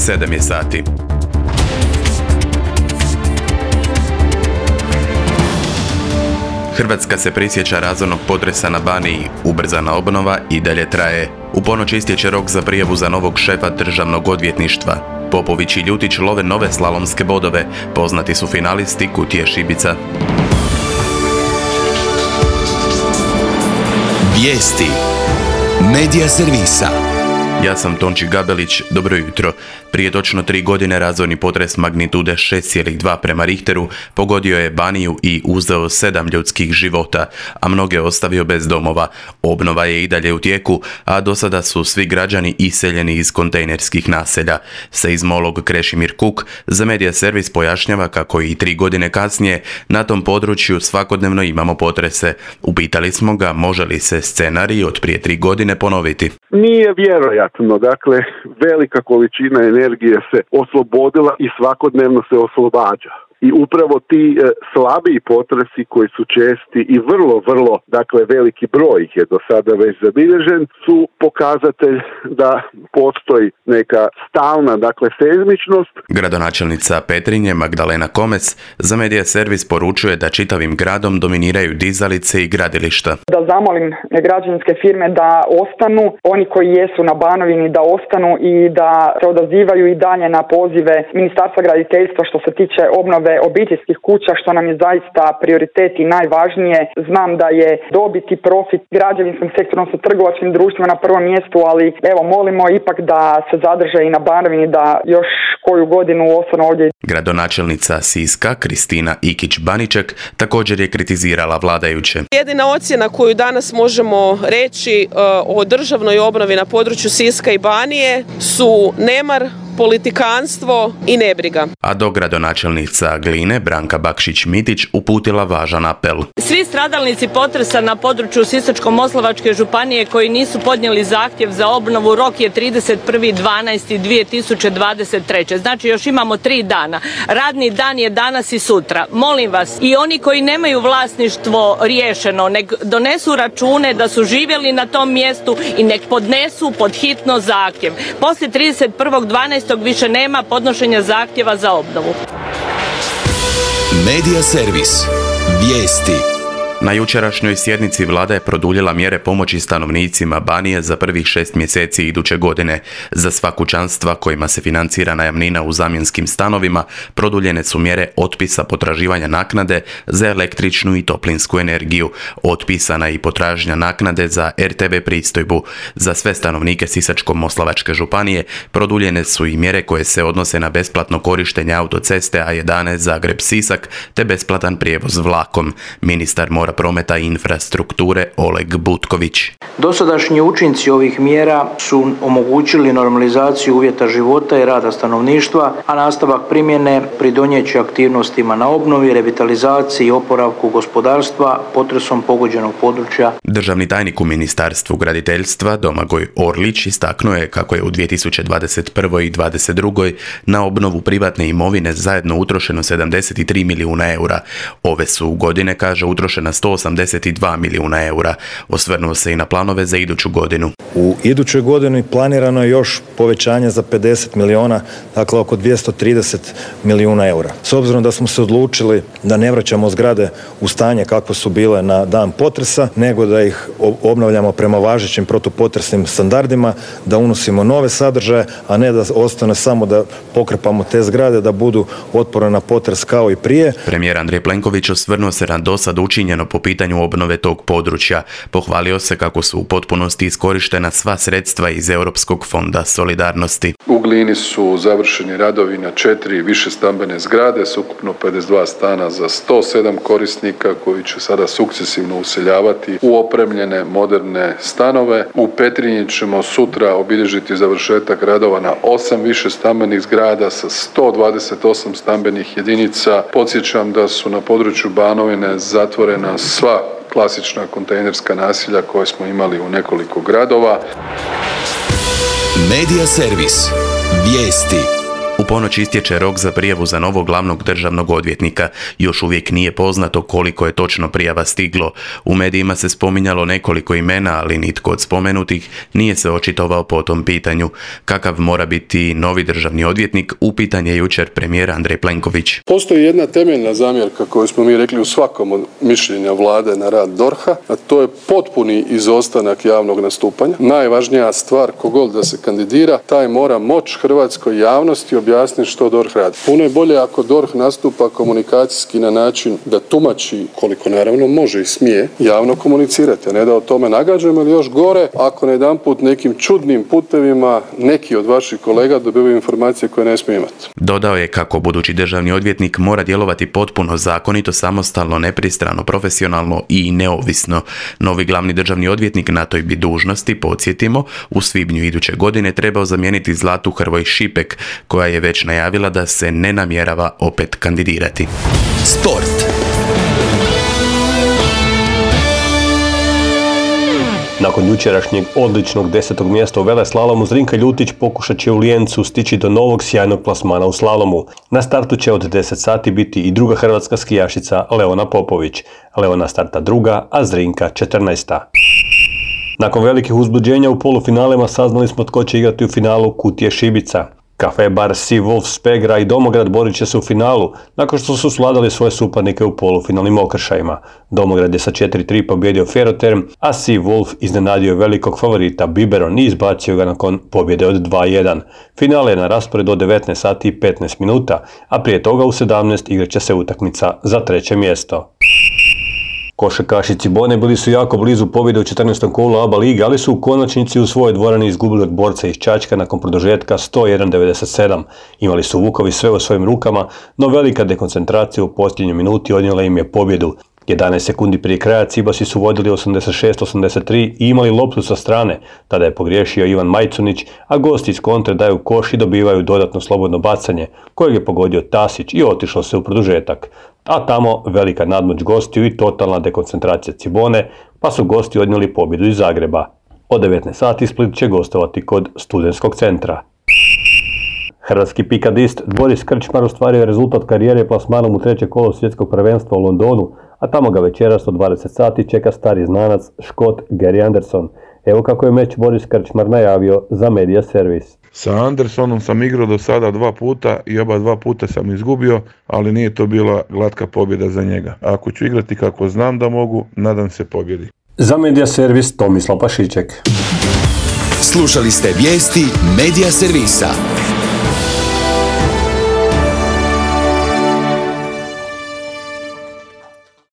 7 je sati. Hrvatska se prisjeća razornog potresa na Baniji, ubrzana obnova i dalje traje. U ponoć istječe rok za prijavu za novog šefa državnog odvjetništva. Popović i Ljutić love nove slalomske bodove, poznati su finalisti Kutije Šibica. Vijesti Medija servisa. Ja sam Tonči Gabelić, dobro jutro. Prije točno 3 godine razorni potres magnitude 6,2 prema Richteru pogodio je Baniju i uzeo 7 ljudskih života, a mnoge ostavio bez domova. Obnova je i dalje u tijeku, a do sada su svi građani iseljeni iz kontejnerskih naselja. Seizmolog Krešimir Kuk za Medija servis pojašnjava kako i 3 godine kasnije na tom području svakodnevno imamo potrese. Upitali smo ga može li se scenarij od prije 3 godine ponoviti. Nije vjerojatno, dakle velika količina energije se oslobodila i svakodnevno se oslobađa. I upravo ti slabiji potresi koji su česti i vrlo, dakle veliki broj ih je do sada već zabilježen, su pokazatelj da postoji neka stalna, dakle seizmičnost. Gradonačelnica Petrinje Magdalena Komec za Medija servis poručuje da čitavim gradom dominiraju dizalice i gradilišta. Da zamolim građevinske firme da ostanu, oni koji jesu na Banovini da ostanu i da se odazivaju i dalje na pozive Ministarstva graditeljstva što se tiče obnove obiteljskih kuća, što nam je zaista prioritet i najvažnije. Znam da je dobit i profit građevinskom sektoru sa trgovačkim društvima na prvom mjestu, ali evo molimo ipak da se zadrže i na Banovini, da još koju godinu ostanu ovdje. Gradonačelnica Siska Kristina Ikić-Baniček također je kritizirala vladajuće. Jedina ocjena koju danas možemo reći o državnoj obnovi na području Siska i Banije su nemar, politikanstvo i nebriga. A dogradonačelnica Gline Branka Bakšić-Mitić uputila važan apel. Svi stradalnici potresa na području Sisačko-moslavačke županije koji nisu podnijeli zahtjev za obnovu, rok je 31.12.2023. Znači još imamo 3 dana. Radni dan je danas i sutra. Molim vas, i oni koji nemaju vlasništvo riješeno, nek donesu račune da su živjeli na tom mjestu i nek podnesu pod hitno zahtjev. Poslije 31.12. više nema podnošenja zahtjeva za obnovu. Medija servis. Vijesti. Na jučerašnjoj sjednici vlada je produljila mjere pomoći stanovnicima Banije za prvih 6 mjeseci iduće godine. Za sva kućanstva kojima se financira najamnina u zamjenskim stanovima produljene su mjere otpisa potraživanja naknade za električnu i toplinsku energiju. Otpisana je i potražnja naknade za RTV pristojbu. Za sve stanovnike Sisačko-moslavačke županije produljene su i mjere koje se odnose na besplatno korištenje autoceste A11 Zagreb-Sisak te besplatan prijevoz vlakom. Ministar mora prometa i infrastrukture Oleg Butković. Dosadašnji učinci ovih mjera su omogućili normalizaciju uvjeta života i rada stanovništva, a nastavak primjene pridonijet će aktivnostima na obnovi, revitalizaciji i oporavku gospodarstva potresom pogođenog područja. Državni tajnik u Ministarstvu graditeljstva Domagoj Orlić istaknuo je kako je u 2021. i 2022. na obnovu privatne imovine zajedno utrošeno 73 milijuna eura. Ove su godine, kaže, utrošena 182 milijuna eura. Osvrnuo se i na planove za iduću godinu. U idućoj godini planirano je još povećanje za 50 milijuna, dakle oko 230 milijuna eura. S obzirom da smo se odlučili da ne vraćamo zgrade u stanje kako su bile na dan potresa, nego da ih obnavljamo prema važećim protupotresnim standardima, da unosimo nove sadržaje, a ne da ostane samo da pokrpamo te zgrade, da budu otporne na potres kao i prije. Premijer Andrej Plenković osvrnuo se na dosad učinjeno po pitanju obnove tog područja. Pohvalio se kako su u potpunosti iskorištena sva sredstva iz Europskog fonda solidarnosti. U Glini su završeni radovi na 4 višestambene zgrade s ukupno 52 stana za 107 korisnika koji će sada sukcesivno useljavati u opremljene moderne stanove. U Petrinji ćemo sutra obilježiti završetak radova na 8 višestambenih zgrada sa 128 stambenih jedinica. Podsjećam da su na području Banovine zatvorena sva klasična kontejnerska naselja koje smo imali u nekoliko gradova. Medija servis. Vijesti. U ponoć istječe rok za prijavu za novog glavnog državnog odvjetnika. Još uvijek nije poznato koliko je točno prijava stiglo. U medijima se spominjalo nekoliko imena, ali nitko od spomenutih nije se očitovao po tom pitanju. Kakav mora biti novi državni odvjetnik, upitan je jučer premijer Andrej Plenković. Postoji jedna temeljna zamjerka koju smo mi rekli u svakom od mišljenja vlade na rad DORH-a, a to je potpuni izostanak javnog nastupanja. Najvažnija stvar, kogod da se kandidira, taj mora moć hrvatskoj javnosti objasniti što DORH radi. Puno je bolje ako DORH nastupa komunikacijski na način da tumači, koliko naravno može i smije, javno komunicirati, a ne da o tome nagađamo, ili još gore, ako na jedanput nekim čudnim putevima neki od vaših kolega dobivaju informacije koje ne smije imati. Dodao je kako budući državni odvjetnik mora djelovati potpuno zakonito, samostalno, nepristrano, profesionalno i neovisno. Novi glavni državni odvjetnik na toj bi dužnosti, podsjetimo, u svibnju iduće godine trebao zamijeniti Zlatu Hrvoj Šipek, koja je već najavila da se ne namjerava opet kandidirati. Sport. Nakon jučerašnjeg odličnog 10. mjesta u veleslalomu, Zrinka Ljutić pokušat će u Lijencu stići do novog sjajnog plasmana u slalomu. Na startu će od 10 sati biti i druga hrvatska skijašica Leona Popović. Leona starta druga, a Zrinka 14. Nakon velikih uzbuđenja u polufinalima saznali smo tko će igrati u finalu Kutije Šibica. Cafe Bar Sea Wolf Spegra i Domograd borit će se u finalu, nakon što su svladali svoje suparnike u polufinalnim okršajima. Domograd je sa 4-3 pobjedio Ferroterm, a Sea Wolf iznenadio velikog favorita Biberon i izbacio ga nakon pobjede od 2-1. Finale je na rasporedu od 19 sati i 15 minuta, a prije toga u 17 igrat će se utakmica za 3. mjesto. Košarkaši Cibone bili su jako blizu pobjede u 14. kolu ABA lige, ali su u konačnici u svojoj dvorani izgubili od borca iz Čačka nakon produžetka 101-97. Imali su Vukovi sve u svojim rukama, no velika dekoncentracija u posljednjoj minuti odnijela im je pobjedu. 11 sekundi prije kraja Cibasi su vodili 86-83 i imali loptu sa strane. Tada je pogriješio Ivan Majcunić, a gosti iz kontre daju koš i dobivaju dodatno slobodno bacanje, kojeg je pogodio Tasić i otišlo se u produžetak. A tamo velika nadmoć gostiju i totalna dekoncentracija Cibone, pa su gosti odnijeli pobjedu iz Zagreba. Od 19 sati Split će gostovati kod Studentskog centra. Hrvatski pikadist Boris Krčmar ostvario je rezultat karijere plasmanom u 3. kolo svjetskog prvenstva u Londonu, a tamo ga večeras od 20 sati čeka stari znanac Škot Gary Anderson. Evo kako je meč Boris Krčmar najavio za Media Service. Sa Andersonom sam igrao do sada 2 puta i oba 2 puta sam izgubio, ali nije to bila glatka pobjeda za njega. Ako ću igrati kako znam da mogu, nadam se pobjedi. Za Media Service Tomislav Pašiček. Slušali ste vijesti Media Servisa.